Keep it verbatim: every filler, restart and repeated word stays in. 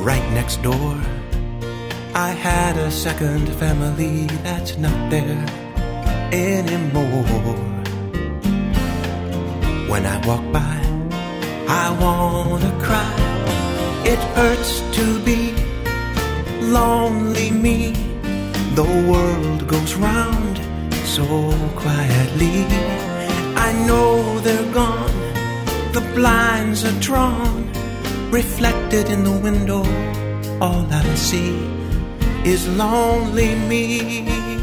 right next door. I had a second family that's not there anymore. When I walk by, I wanna cry. It hurts to be lonely me. The world goes round so quietly. I know they're gone, the blinds are drawn. Reflected in the window, all I see is lonely me.